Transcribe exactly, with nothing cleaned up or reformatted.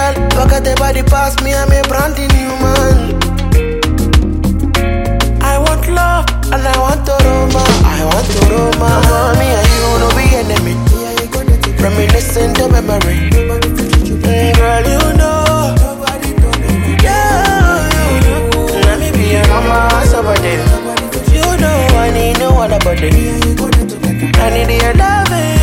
girl. Fuck at the body past me, I'm a brand new man. I want love and I want to Roma. I want to Roma. Me and you no be enemy. Reminiscing to memory. Mm, girl, you know. Yeah, you know. Let me be your mama, somebody. You know I need no other body. I need your loving.